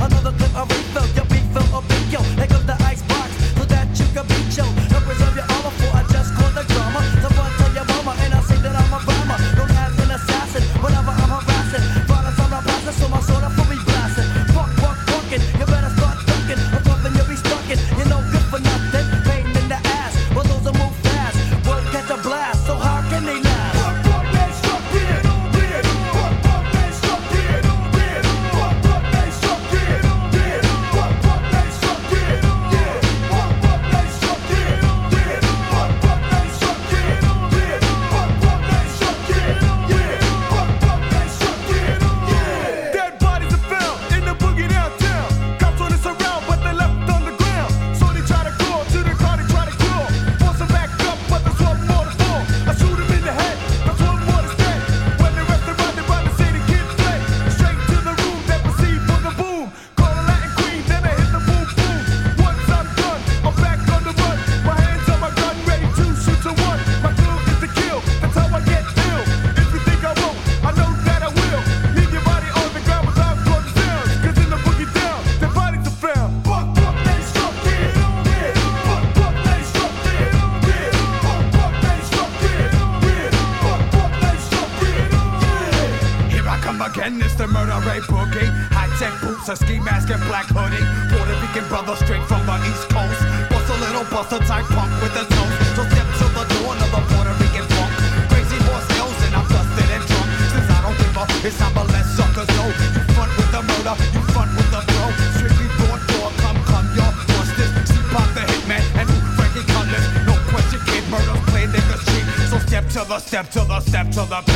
Another clip I refill, your refill a big yo. Here comes the ice box, so that you can beat yo. Help preserve your armor for I just call the drama. Someone tell your mama and I say that I'm a rhymer. Known as an assassin, whenever I'm harassing. Violence I'm not passing, so my sword I fully blasting. Fuck, fucking, you better start ducking. I'm pumping, you'll be stucking. You're no good for nothing. Pain in the ass, but those will move fast. Word catch a blast, so how can they last? Again, it's the murder rate boogie. High-tech boots, a ski mask and black hoodie. Puerto Rican brother straight from the East Coast. Bust a little buster type punk with a toast. So step to the door of the Puerto Rican funk. Crazy horse hills and I'm dusted and drunk. Since I don't give a, it's time to let suckers know. You front with the murder, you front with the throw. Strictly brought door, come, y'all bust this. See Pop the Hitman and Frankie Cutlass. No question, kid, murder's played in the street. So step to the